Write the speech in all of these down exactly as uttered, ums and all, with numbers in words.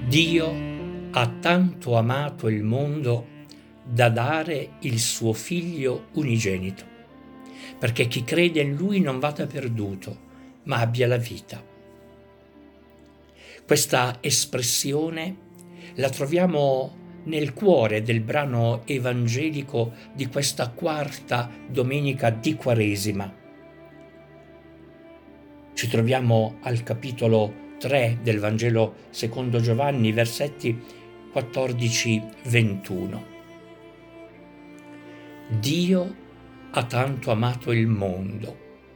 Dio ha tanto amato il mondo da dare il suo Figlio unigenito, perché chi crede in Lui non vada perduto, ma abbia la vita. Questa espressione la troviamo nel cuore del brano evangelico di questa quarta domenica di Quaresima. Ci troviamo al capitolo tre del Vangelo secondo Giovanni, versetti quattordici ventuno. Dio ha tanto amato il mondo.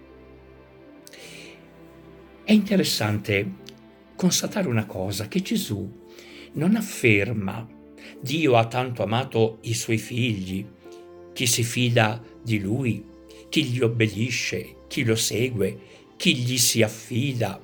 È interessante constatare una cosa, che Gesù non afferma Dio ha tanto amato i suoi figli, chi si fida di Lui, chi gli obbedisce, chi lo segue, chi gli si affida.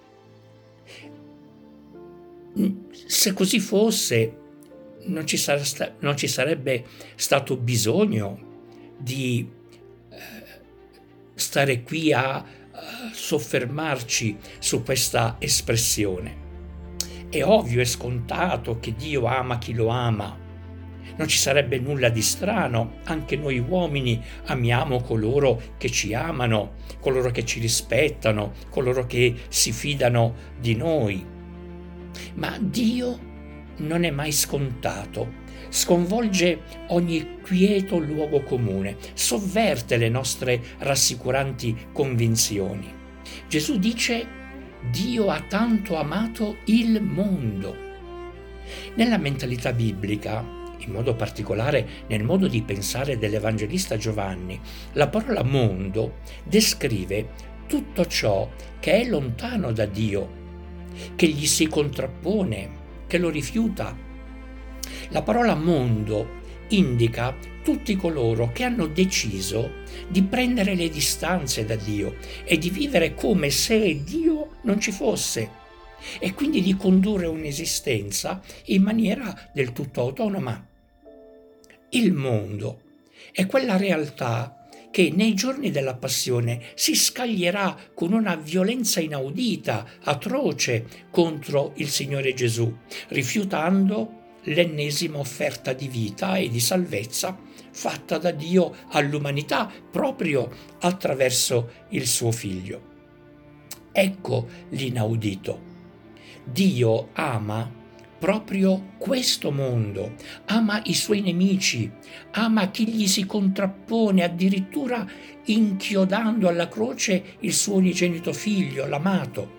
Se così fosse, non ci, sare- non ci sarebbe stato bisogno di eh, stare qui a, a soffermarci su questa espressione. È ovvio, è scontato che Dio ama chi lo ama. Non ci sarebbe nulla di strano, anche noi uomini amiamo coloro che ci amano, coloro che ci rispettano, coloro che si fidano di noi. Ma Dio non è mai scontato, sconvolge ogni quieto luogo comune, sovverte le nostre rassicuranti convinzioni. Gesù dice: Dio ha tanto amato il mondo. Nella mentalità biblica, in modo particolare nel modo di pensare dell'Evangelista Giovanni, la parola mondo descrive tutto ciò che è lontano da Dio, che gli si contrappone, che lo rifiuta. La parola mondo indica tutti coloro che hanno deciso di prendere le distanze da Dio e di vivere come se Dio non ci fosse, e quindi di condurre un'esistenza in maniera del tutto autonoma. Il mondo è quella realtà che nei giorni della passione si scaglierà con una violenza inaudita, atroce, contro il Signore Gesù, rifiutando l'ennesima offerta di vita e di salvezza fatta da Dio all'umanità proprio attraverso il suo Figlio. Ecco l'inaudito. Dio ama proprio questo mondo, ama i suoi nemici, ama chi gli si contrappone, addirittura inchiodando alla croce il suo unigenito figlio, l'amato.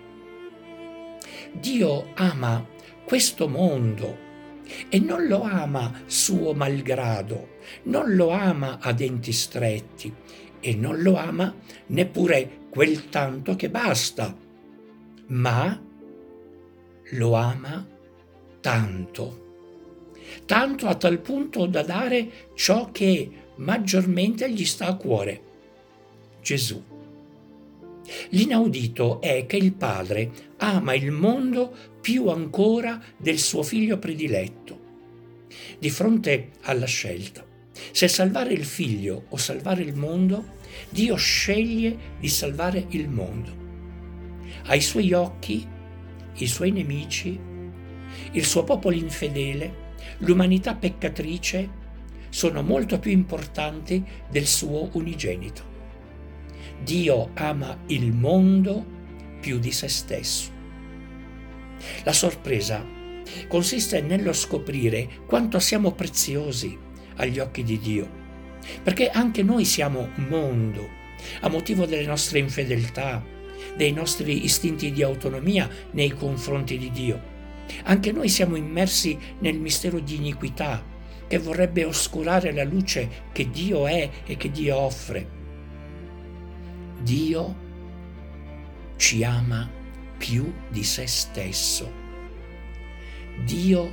Dio ama questo mondo e non lo ama suo malgrado, non lo ama a denti stretti e non lo ama neppure quel tanto che basta, ma lo ama tanto, tanto a tal punto da dare ciò che maggiormente gli sta a cuore: Gesù. L'inaudito è che il Padre ama il mondo più ancora del suo figlio prediletto. Di fronte alla scelta, se salvare il figlio o salvare il mondo, Dio sceglie di salvare il mondo. Ai suoi occhi, i suoi nemici, il suo popolo infedele, l'umanità peccatrice sono molto più importanti del suo unigenito. Dio ama il mondo più di se stesso. La sorpresa consiste nello scoprire quanto siamo preziosi agli occhi di Dio, perché anche noi siamo mondo, a motivo delle nostre infedeltà, dei nostri istinti di autonomia nei confronti di Dio. Anche noi siamo immersi nel mistero di iniquità che vorrebbe oscurare la luce che Dio è e che Dio offre. Dio ci ama più di se stesso. Dio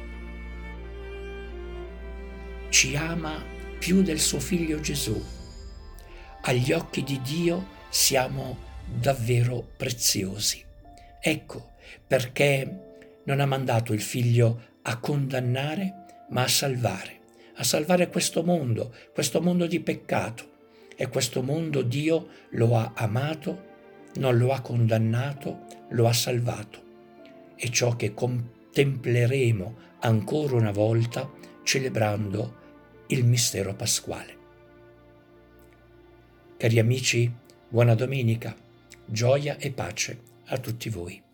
ci ama più del suo figlio Gesù. Agli occhi di Dio siamo davvero preziosi. Ecco perché non ha mandato il figlio a condannare, ma a salvare, a salvare questo mondo, questo mondo di peccato. E questo mondo Dio lo ha amato, non lo ha condannato, lo ha salvato. E ciò che com- contempleremo ancora una volta celebrando il mistero pasquale. Cari amici, buona domenica, gioia e pace a tutti voi.